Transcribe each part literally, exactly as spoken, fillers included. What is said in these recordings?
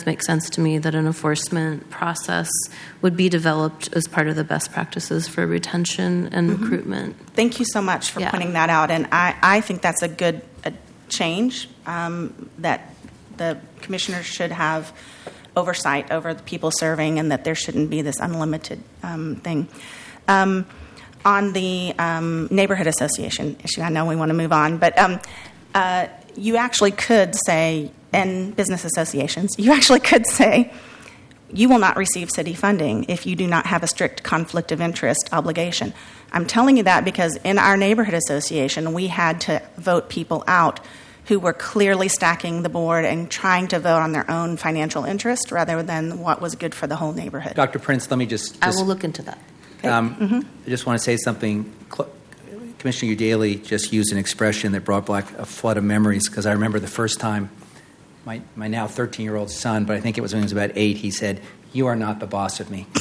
both make sense to me, that an enforcement process would be developed as part of the best practices for retention and mm-hmm. recruitment. Thank you so much for yeah. pointing that out. And I, I think that's a good a change, um, that the commissioners should have oversight over the people serving and that there shouldn't be this unlimited um, thing. Um, on the um, neighborhood association issue, I know we want to move on, but um, uh, you actually could say, and business associations, you actually could say, you will not receive city funding if you do not have a strict conflict of interest obligation. I'm telling you that because in our neighborhood association, we had to vote people out who were clearly stacking the board and trying to vote on their own financial interest rather than what was good for the whole neighborhood. Doctor Prince, let me just... just I will look into that. Okay. Um, mm-hmm. I just want to say something. Commissioner Udaley just used an expression that brought back a flood of memories, because I remember the first time my, my now thirteen-year-old son, but I think it was when he was about eight, he said, "You are not the boss of me."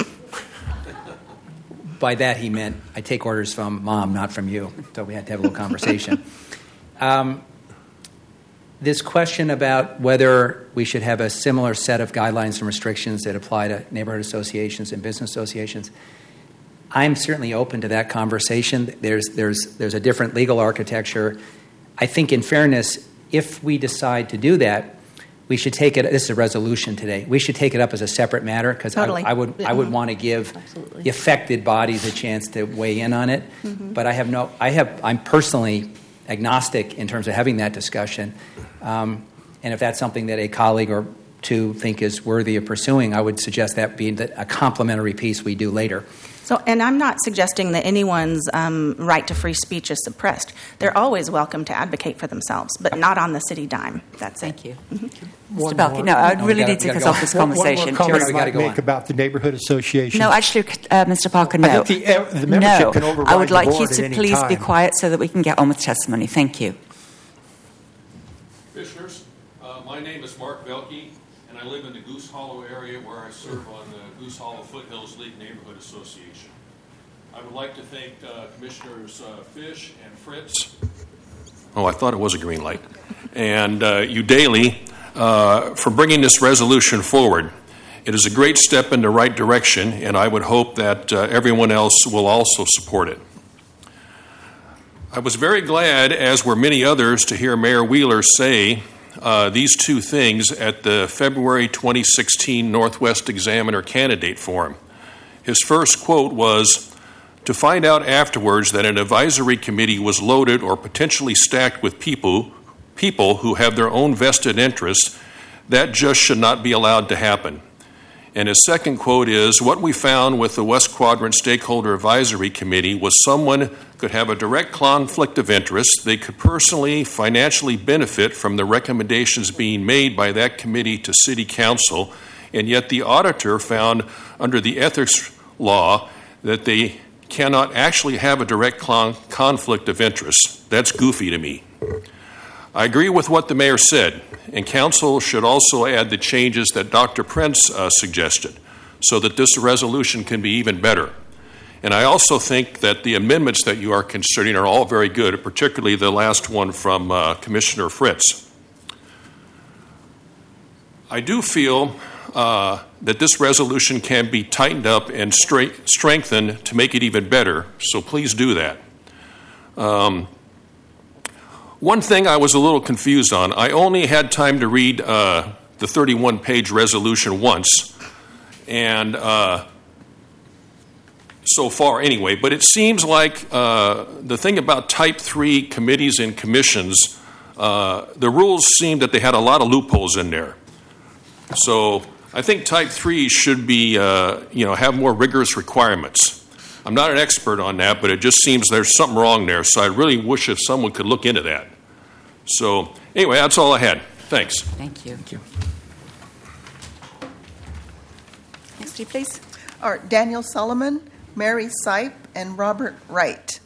By that he meant, I take orders from Mom, not from you. So we had to have a little conversation. Um, this question about whether we should have a similar set of guidelines and restrictions that apply to neighborhood associations and business associations, I'm certainly open to that conversation. There's there's there's a different legal architecture. I think, in fairness, if we decide to do that, we should take it. This is a resolution today. We should take it up as a separate matter, because totally. I, I would yeah. I would want to give Absolutely. the affected bodies a chance to weigh in on it. Mm-hmm. But I have no. I have. I'm personally agnostic in terms of having that discussion. Um, and if that's something that a colleague or two think is worthy of pursuing, I would suggest that be a complementary piece we do later. So, and I'm not suggesting that anyone's um, right to free speech is suppressed. They're always welcome to advocate for themselves, but not on the city dime. That's Thank it. you. Mm-hmm. Mister Balke, no, I really gotta, need to cut off this conversation. One more comment sure. I might make about the neighborhood association. No, actually, uh, Mister Parker, no. I think the, uh, the membership no. can override I would like the board you to at any please time. be quiet so that we can get on with testimony. Thank you. Commissioners, uh, my name is Mark Belke, and I live in the Goose Hollow area where I serve on the Goose Hollow Foothills League Neighborhood Association. I would like to thank uh, Commissioners uh, Fish and Fritz. Oh, I thought it was a green light. And uh, Udaley uh, for bringing this resolution forward. It is a great step in the right direction, and I would hope that uh, everyone else will also support it. I was very glad, as were many others, to hear Mayor Wheeler say uh, these two things at the February twenty sixteen Northwest Examiner Candidate Forum. His first quote was, "To find out afterwards that an advisory committee was loaded or potentially stacked with people, people who have their own vested interests, that just should not be allowed to happen." And his second quote is, "What we found with the West Quadrant Stakeholder Advisory Committee was someone could have a direct conflict of interest. They could personally, financially benefit from the recommendations being made by that committee to City Council, and yet the auditor found under the ethics law that they cannot actually have a direct con- conflict of interest. That's goofy to me." I agree with what the mayor said, and council should also add the changes that Doctor Prince uh, suggested so that this resolution can be even better. And I also think that the amendments that you are considering are all very good, particularly the last one from uh, Commissioner Fritz. I do feel uh, that this resolution can be tightened up and stra- strengthened to make it even better, so please do that. Um, One thing I was a little confused on, I only had time to read uh, the thirty-one page resolution once, and uh, so far anyway, but it seems like uh, the thing about type three committees and commissions, uh, the rules seem that they had a lot of loopholes in there. So I think type three should be, uh, you know, have more rigorous requirements. I'm not an expert on that, but it just seems there's something wrong there. So I really wish if someone could look into that. So anyway, that's all I had. Thanks. Thank you. Thank you. Next, please. All right, Daniel Solomon, Mary Sipe, and Robert Wright.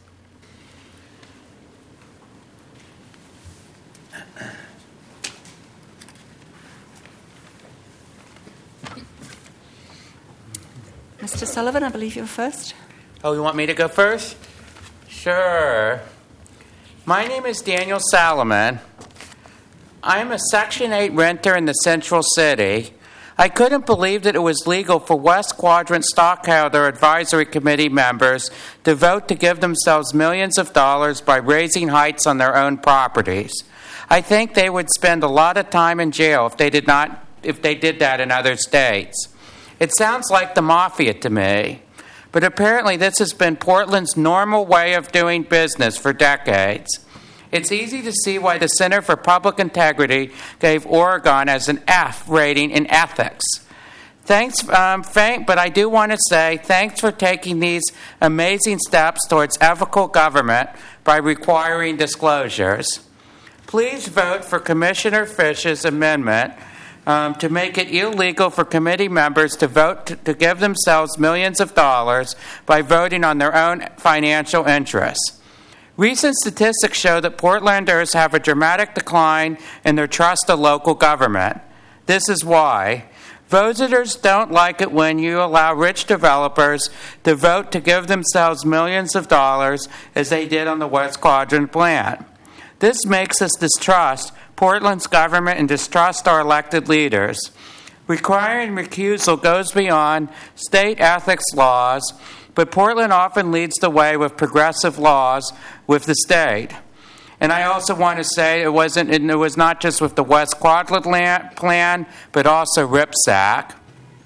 Mister Sullivan, I believe you're first. Oh, you want me to go first? Sure. My name is Daniel Solomon. I'm a Section eight renter in the Central City. I couldn't believe that it was legal for West Quadrant Stockholder Advisory Committee members to vote to give themselves millions of dollars by raising heights on their own properties. I think they would spend a lot of time in jail if they did not, if they did that in other states. It sounds like the mafia to me, but apparently this has been Portland's normal way of doing business for decades. It's easy to see why the Center for Public Integrity gave Oregon as an F rating in ethics. Thanks, um, thank, but I do want to say thanks for taking these amazing steps towards ethical government by requiring disclosures. Please vote for Commissioner Fish's amendment um, to make it illegal for committee members to vote to, to give themselves millions of dollars by voting on their own financial interests. Recent statistics show that Portlanders have a dramatic decline in their trust of local government. This is why. Voters don't like it when you allow rich developers to vote to give themselves millions of dollars, as they did on the West Quadrant plan. This makes us distrust Portland's government and distrust our elected leaders. Requiring recusal goes beyond state ethics laws, but Portland often leads the way with progressive laws with the state. And I also want to say it wasn't it was not just with the West Quadrant plan, but also R I P S A C.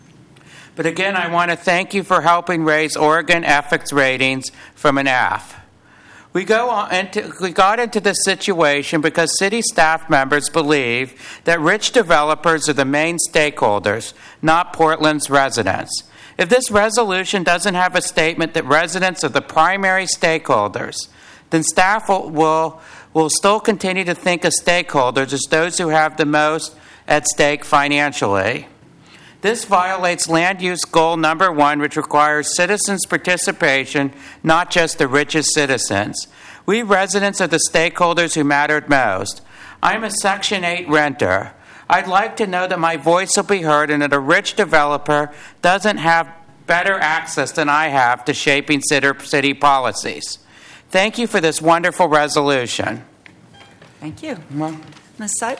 But again, I want to thank you for helping raise Oregon ethics ratings from an F. We go on into, we got into this situation because city staff members believe that rich developers are the main stakeholders, not Portland's residents. If this resolution doesn't have a statement that residents are the primary stakeholders, then staff will, will, will still continue to think of stakeholders as those who have the most at stake financially. This violates land use goal number one, which requires citizens' participation, not just the richest citizens. We residents are the stakeholders who mattered most. I'm a Section eight renter. I'd like to know that my voice will be heard and that a rich developer doesn't have better access than I have to shaping city policies. Thank you for this wonderful resolution. Thank you. Miz Sipe?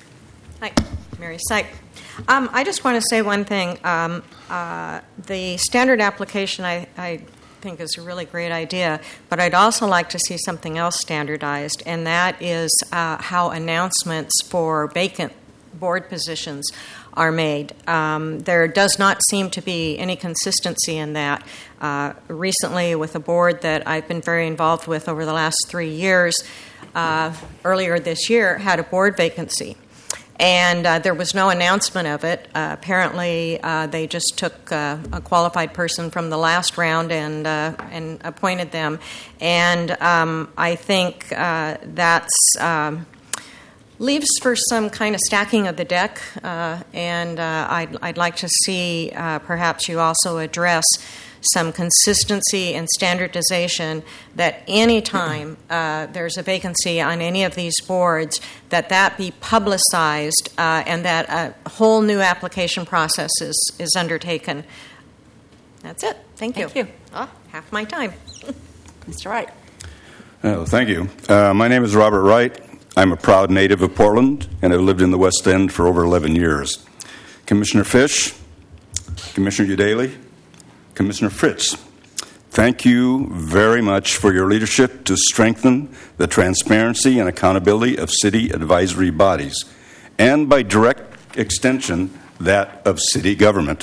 Hi, Mary Sipe. Um, I just want to say one thing. Um, uh, the standard application, I, I think, is a really great idea, but I'd also like to see something else standardized, and that is uh, how announcements for vacant board positions are made. Um, there does not seem to be any consistency in that. Uh, recently, with a board that I've been very involved with over the last three years, uh, earlier this year, had a board vacancy. And uh, there was no announcement of it. Uh, apparently, uh, they just took uh, a qualified person from the last round and uh, and appointed them. And um, I think uh, that's um, leaves for some kind of stacking of the deck. Uh, and uh, I'd, I'd like to see uh, perhaps you also address some consistency and standardization, that any time uh, there's a vacancy on any of these boards, that that be publicized uh, and that a whole new application process is, is undertaken. That's it. Thank you. Thank you. Oh, half my time. Mister Wright. Oh, thank you. Uh, my name is Robert Wright. I'm a proud native of Portland, and I've lived in the West End for over eleven years. Commissioner Fish, Commissioner Udaley, Commissioner Fritz, thank you very much for your leadership to strengthen the transparency and accountability of city advisory bodies, and by direct extension, that of city government.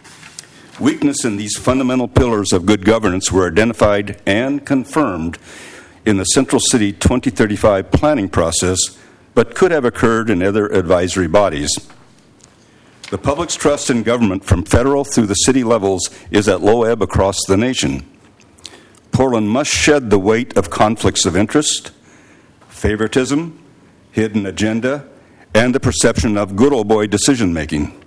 Weakness in these fundamental pillars of good governance were identified and confirmed in the Central City twenty thirty-five planning process, but could have occurred in other advisory bodies. The public's trust in government from federal through the city levels is at low ebb across the nation. Portland must shed the weight of conflicts of interest, favoritism, hidden agenda, and the perception of good old boy decision-making.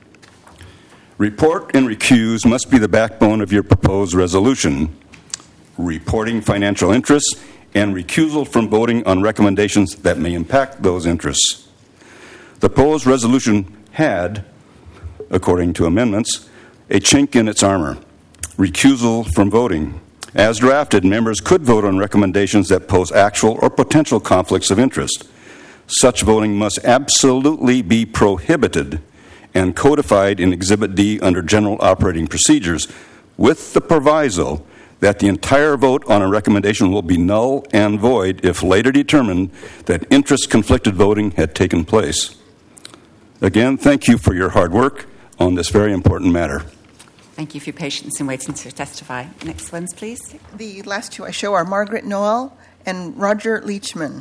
Report and recuse must be the backbone of your proposed resolution. Reporting financial interests and recusal from voting on recommendations that may impact those interests. The proposed resolution had, according to amendments, a chink in its armor: recusal from voting. As drafted, members could vote on recommendations that pose actual or potential conflicts of interest. Such voting must absolutely be prohibited, and codified in Exhibit D under General Operating Procedures, with the proviso that the entire vote on a recommendation will be null and void if later determined that interest-conflicted voting had taken place. Again, thank you for your hard work on this very important matter. Thank you for your patience in waiting to testify. Next ones, please. The last two I show are Margaret Noel and Roger Leachman.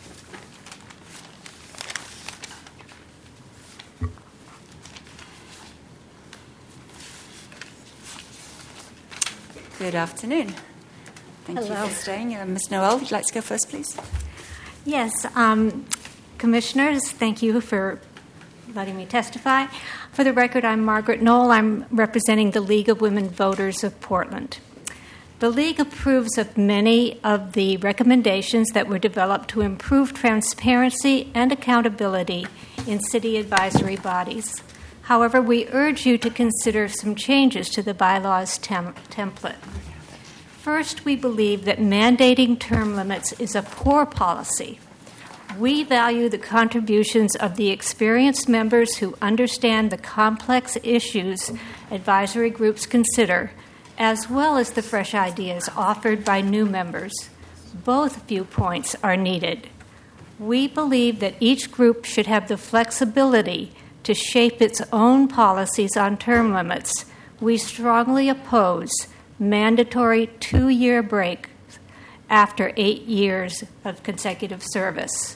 Good afternoon. Thank Hello. you for staying. Uh, Miz Noel, would you like to go first, please? Yes, um, Commissioners, thank you for letting me testify. For the record, I'm Margaret Knoll. I'm representing the League of Women Voters of Portland. The League approves of many of the recommendations that were developed to improve transparency and accountability in city advisory bodies. However, we urge you to consider some changes to the bylaws tem- template. First, we believe that mandating term limits is a poor policy. We value the contributions of the experienced members who understand the complex issues advisory groups consider, as well as the fresh ideas offered by new members. Both viewpoints are needed. We believe that each group should have the flexibility to shape its own policies on term limits. We strongly oppose mandatory two-year breaks after eight years of consecutive service.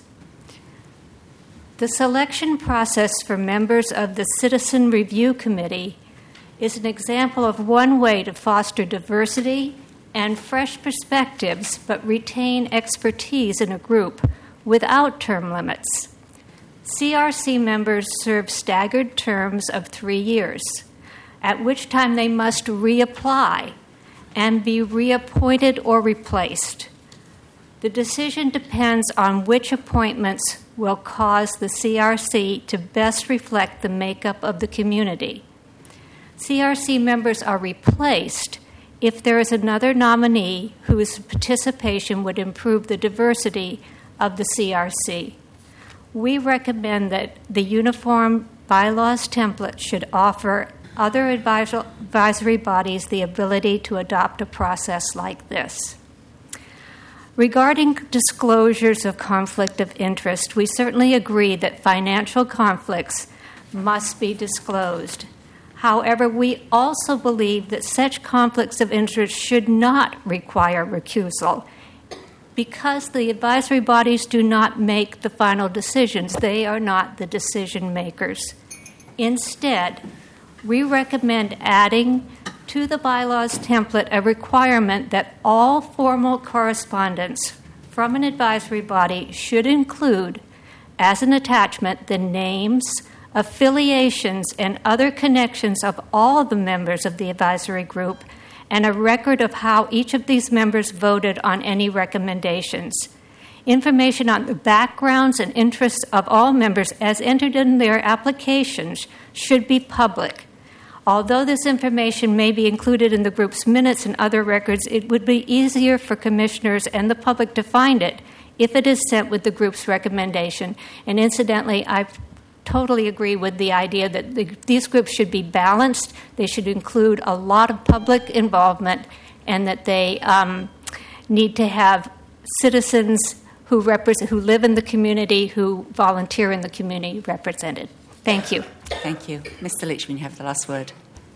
The selection process for members of the Citizen Review Committee is an example of one way to foster diversity and fresh perspectives, but retain expertise in a group without term limits. C R C members serve staggered terms of three years, at which time they must reapply and be reappointed or replaced. The decision depends on which appointments will cause the C R C to best reflect the makeup of the community. C R C members are replaced if there is another nominee whose participation would improve the diversity of the C R C. We recommend that the uniform bylaws template should offer other advisory bodies the ability to adopt a process like this. Regarding disclosures of conflict of interest, we certainly agree that financial conflicts must be disclosed. However, we also believe that such conflicts of interest should not require recusal. Because the advisory bodies do not make the final decisions, they are not the decision makers. Instead, we recommend adding to the bylaws template a requirement that all formal correspondence from an advisory body should include, as an attachment, the names, affiliations, and other connections of all the members of the advisory group, and a record of how each of these members voted on any recommendations. Information on the backgrounds and interests of all members as entered in their applications should be public. Although this information may be included in the group's minutes and other records, it would be easier for commissioners and the public to find it if it is sent with the group's recommendation. And incidentally, I totally agree with the idea that the, these groups should be balanced. They should include a lot of public involvement, and that they um, need to have citizens who represent, who live in the community, who volunteer in the community represented. Thank you. Thank you. Mister Leachman, you have the last word.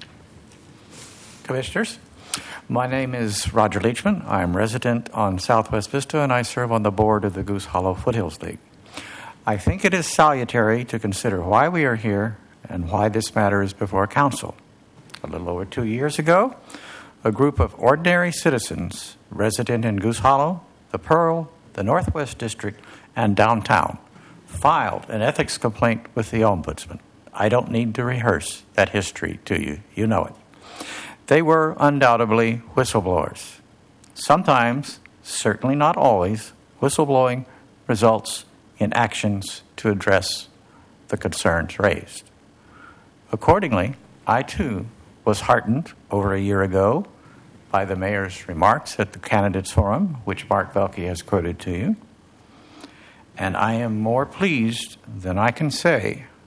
Commissioners, my name is Roger Leachman. I'm resident on Southwest Vista, and I serve on the board of the Goose Hollow Foothills League. I think it is salutary to consider why we are here and why this matter is before council. A little over two years ago, a group of ordinary citizens resident in Goose Hollow, the Pearl, the Northwest District, and downtown filed an ethics complaint with the Ombudsman. I don't need to rehearse that history to you. You know it. They were undoubtedly whistleblowers. Sometimes, certainly not always, whistleblowing results in actions to address the concerns raised. Accordingly, I too was heartened over a year ago by the mayor's remarks at the candidates forum, which Mark Velke has quoted to you. And I am more pleased than I can say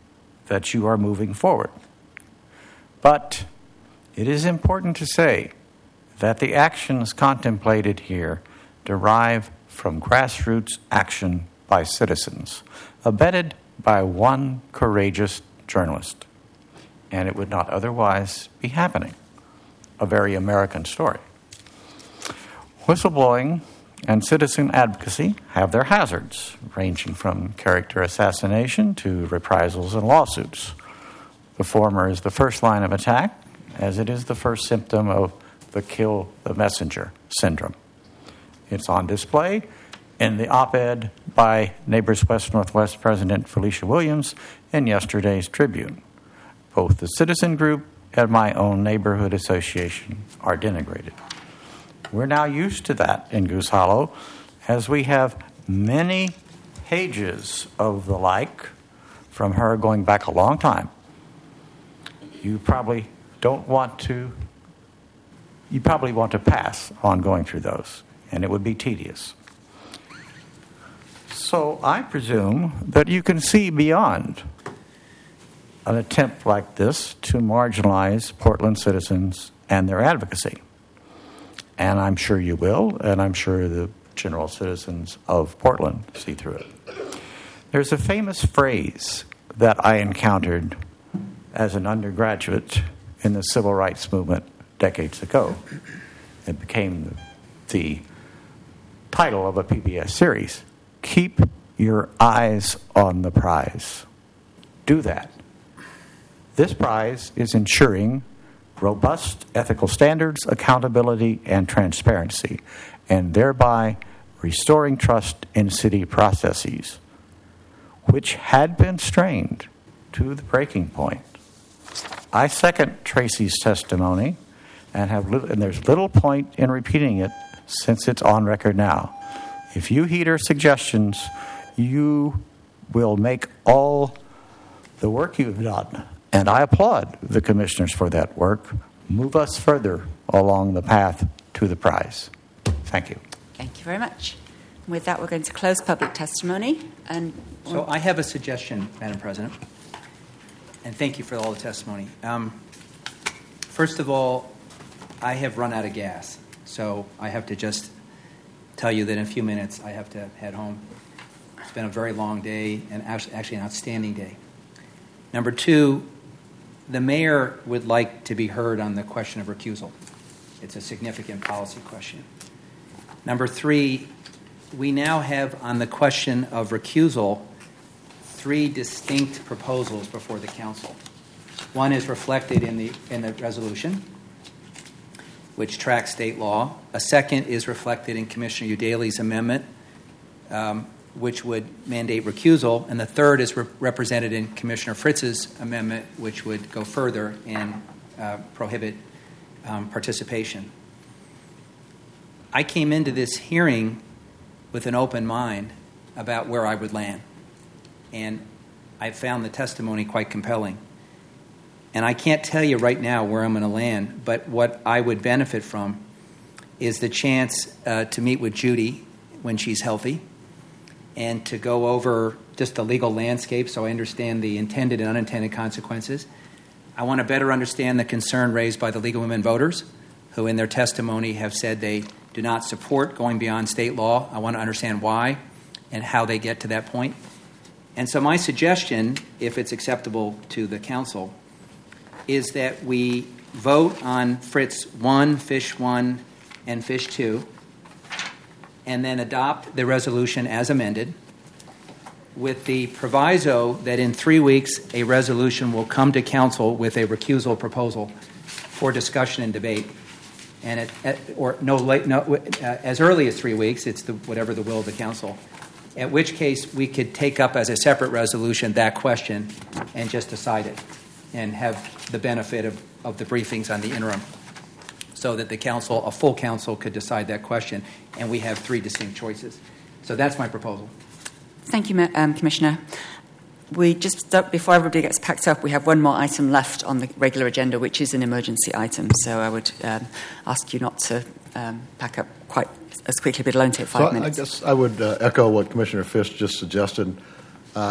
that you are moving forward. But it is important to say that the actions contemplated here derive from grassroots action by citizens, abetted by one courageous journalist. And it would not otherwise be happening. A very American story. Whistleblowing and citizen advocacy have their hazards, ranging from character assassination to reprisals and lawsuits. The former is the first line of attack, as it is the first symptom of the kill the messenger syndrome. It's on display in the op-ed by Neighbors West Northwest President Felicia Williams in yesterday's Tribune. Both the citizen group and my own neighborhood association are denigrated. We're now used to that in Goose Hollow, as we have many pages of the like from her going back a long time. You probably don't want to, you probably want to pass on going through those, and it would be tedious. So I presume that you can see beyond an attempt like this to marginalize Portland citizens and their advocacy. And I'm sure you will, and I'm sure the general citizens of Portland see through it. There's a famous phrase that I encountered as an undergraduate in the civil rights movement decades ago. It became the, the title of a P B S series. Keep your eyes on the prize. Do that. This prize is ensuring robust ethical standards, accountability, and transparency, and thereby restoring trust in city processes, which had been strained to the breaking point. I second Tracy's testimony, and have li- and there's little point in repeating it since it's on record now. If you heed her suggestions, you will make all the work you've done, and I applaud the commissioners for that work, move us further along the path to the prize. Thank you. Thank you very much. And with that, we're going to close public testimony. And so I have a suggestion, Madam President, and thank you for all the testimony. Um, first of all, I have run out of gas, so I have to just tell you that in a few minutes I have to head home. It's been a very long day and actually an outstanding day. Number two, the mayor would like to be heard on the question of recusal. It's a significant policy question. Number three, we now have on the question of recusal three distinct proposals before the council. One is reflected in the in the resolution, which tracks state law. A second is reflected in Commissioner Udaley's amendment, um, which would mandate recusal. And the third is re- represented in Commissioner Fritz's amendment, which would go further and uh, prohibit um, participation. I came into this hearing with an open mind about where I would land. And I found the testimony quite compelling. And I can't tell you right now where I'm going to land, but what I would benefit from is the chance uh, to meet with Judy when she's healthy and to go over just the legal landscape so I understand the intended and unintended consequences. I want to better understand the concern raised by the League of Women Voters, who in their testimony have said they do not support going beyond state law. I want to understand why and how they get to that point. And so my suggestion, if it's acceptable to the council, is that we vote on Fritz one, Fish one, and Fish two, and then adopt the resolution as amended, with the proviso that in three weeks a resolution will come to council with a recusal proposal for discussion and debate. And it, at, or no late, no, uh, as early as three weeks, it's the, whatever the will of the council. At which case we could take up as a separate resolution that question and just decide it, and have the benefit of, of the briefings on the interim, so that the council, a full council, could decide that question, and we have three distinct choices. So that's my proposal. Thank you, um, Commissioner. We just, before everybody gets packed up, we have one more item left on the regular agenda, which is an emergency item. So I would um, ask you not to um, pack up quite as quickly, but it'll only take five so minutes. I guess I would uh, echo what Commissioner Fish just suggested, uh, but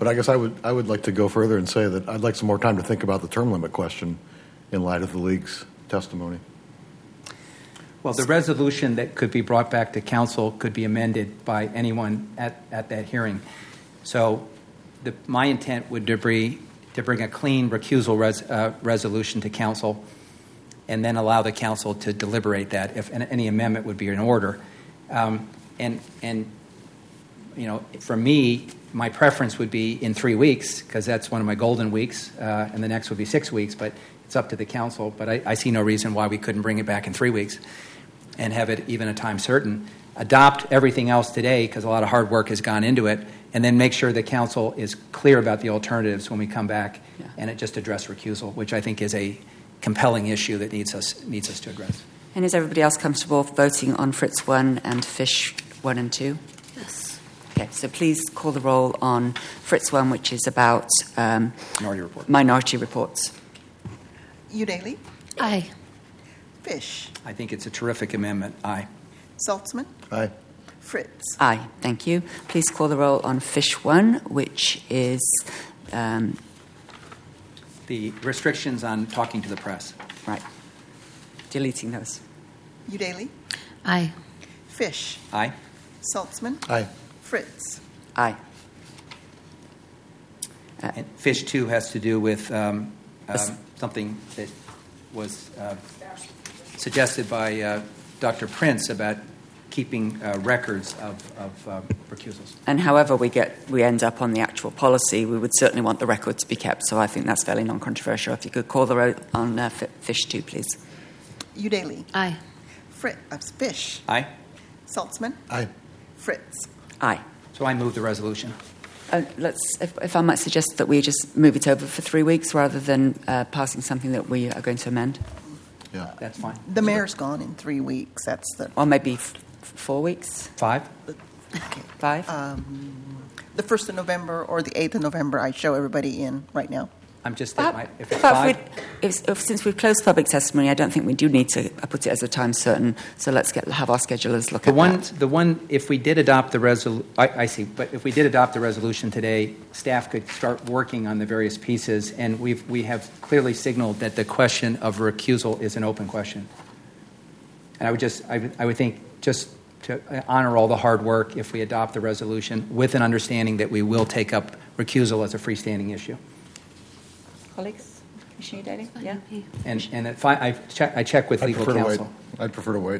But I guess I would I would like to go further and say that I'd like some more time to think about the term limit question in light of the league's testimony. Well, the resolution that could be brought back to council could be amended by anyone at, at that hearing. So the, my intent would to bring, to bring a clean recusal res, uh, resolution to council and then allow the council to deliberate that if any amendment would be in order. Um, and, and, you know, for me, my preference would be in three weeks because that's one of my golden weeks, uh, and the next would be six weeks, but it's up to the council. But I, I see no reason why we couldn't bring it back in three weeks and have it even a time certain. Adopt everything else today because a lot of hard work has gone into it, and then make sure the council is clear about the alternatives when we come back, yeah. and it just address recusal, which I think is a compelling issue that needs us needs us to address. And is everybody else comfortable voting on Fritz one and Fish one and two? Yes. Okay, so please call the roll on Fritz one, which is about um, minority report. Minority reports. Udaley? Aye. Fish? I think it's a terrific amendment. Aye. Saltzman? Aye. Fritz? Aye. Thank you. Please call the roll on Fish one, which is um, the restrictions on talking to the press. Right. Deleting those. Udaley? Aye. Fish? Aye. Saltzman? Aye. Fritz? Aye. Uh, and Fish two has to do with um, um, something that was uh, suggested by uh, Doctor Prince about keeping uh, records of, of uh, recusals. And however we get, we end up on the actual policy, we would certainly want the record to be kept. So I think that's fairly non-controversial. If you could call the roll on uh, Fish two, please. Udaley? Aye. Fritz? Uh, Fish? Aye. Saltzman? Aye. Fritz? Aye. So I move the resolution. Uh, let's, if, if I might suggest that we just move it over for three weeks rather than uh, passing something that we are going to amend. Yeah, that's fine. The mayor's gone in three weeks. That's the. Or maybe f- four weeks. Five. Okay. Five. Um, the first of November or the eighth of November. I show everybody in right now. I'm just But, my, if it's but five. if, if, since we've closed public testimony, I don't think we do need to put it as a time certain. So let's get have our schedulers look The at one, that. the one. If we did adopt the resolution, I, I see. But if we did adopt the resolution today, staff could start working on the various pieces, and we've we have clearly signaled that the question of recusal is an open question. And I would just, I would, I would think, just to honor all the hard work, if we adopt the resolution with an understanding that we will take up recusal as a freestanding issue. Colleagues. Commissioner Daly? Yeah. And and if I, I check, I check with I'd legal prefer to counsel. wait. I'd prefer to wait.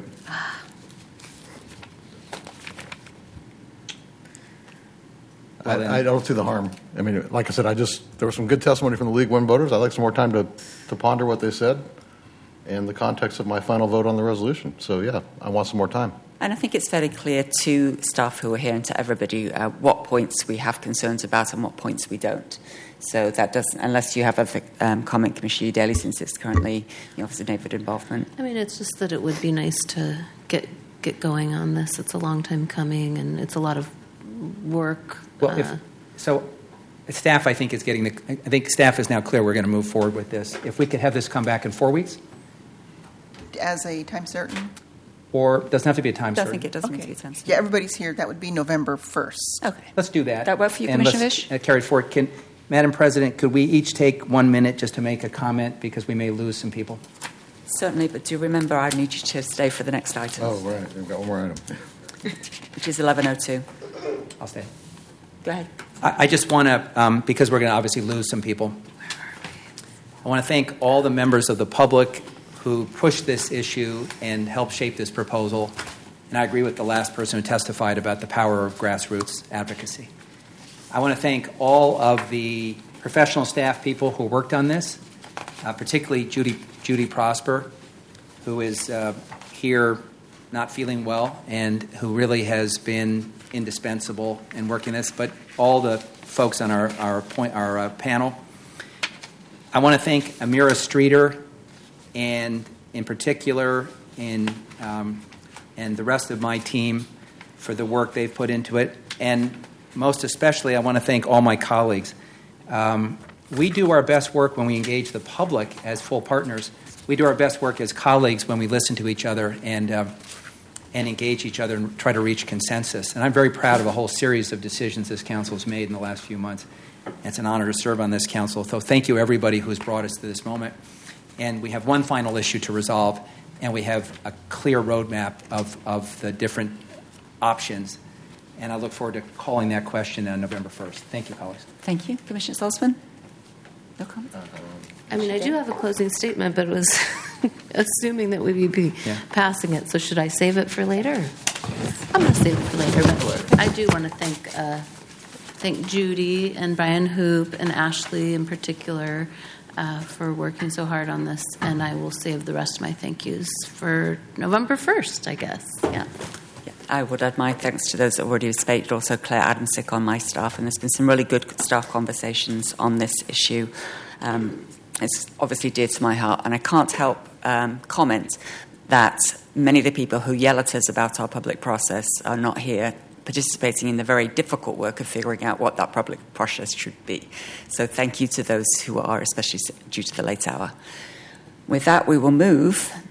Well, then- I, I don't see the harm. I mean, like I said, I just there was some good testimony from the League One voters. I'd like some more time to, to ponder what they said and the context of my final vote on the resolution. So, yeah, I want some more time. And I think it's fairly clear to staff who are here and to everybody uh, what points we have concerns about and what points we don't. So that doesn't, unless you have a um, comment, Commissioner Daly, since it's currently the Office of Neighbourhood Involvement. I mean, it's just that it would be nice to get get going on this. It's a long time coming, and it's a lot of work. Well, uh, if, so staff, I think, is getting the. I think staff is now clear. We're going to move forward with this. If we could have this come back in four weeks, As a time certain? or it doesn't have to be a time I certain. think it doesn't Okay. need to be time certain. Yeah, everybody's here. That would be November first. Okay. Let's do that. That work for you, And Commissioner let's, Fish? Uh, carry it forward. Can, Madam President, could we each take one minute just to make a comment because we may lose some people? Certainly, but do remember I need you to stay for the next item, Oh, right. We've got one more item. which is eleven oh two. I'll stay. Go ahead. I, I just want to, um, because we're going to obviously lose some people, I want to thank all the members of the public who pushed this issue and helped shape this proposal. And I agree with the last person who testified about the power of grassroots advocacy. I want to thank all of the professional staff people who worked on this, uh, particularly Judy, Judy Prosper, who is uh, here not feeling well and who really has been indispensable in working this, but all the folks on our, our, point, our uh, panel. I want to thank Amira Streeter and in particular in, um, and the rest of my team for the work they've put into it. And most especially, I want to thank all my colleagues. Um, we do our best work when we engage the public as full partners. We do our best work as colleagues when we listen to each other and uh, and engage each other and try to reach consensus. And I'm very proud of a whole series of decisions this council has made in the last few months. It's an honor to serve on this council. So thank you, everybody who has brought us to this moment. And we have one final issue to resolve, and we have a clear roadmap of, of the different options. And I look forward to calling that question on November first. Thank you, colleagues. Thank you. Commissioner Salzman? No comment? I mean, I do have a closing statement, but it was assuming that we would be Yeah. passing it. So should I save it for later? I'm going to save it for later. But I do want to thank uh, thank Judy and Brian Hoop and Ashley in particular uh, for working so hard on this. And I will save the rest of my thank yous for November first, I guess. Yeah. I would add my thanks to those that already stated, also Claire Adamsick on my staff, and there's been some really good staff conversations on this issue. Um, it's obviously dear to my heart, and I can't help um, comment that many of the people who yell at us about our public process are not here participating in the very difficult work of figuring out what that public process should be. So thank you to those who are, especially due to the late hour. With that, we will move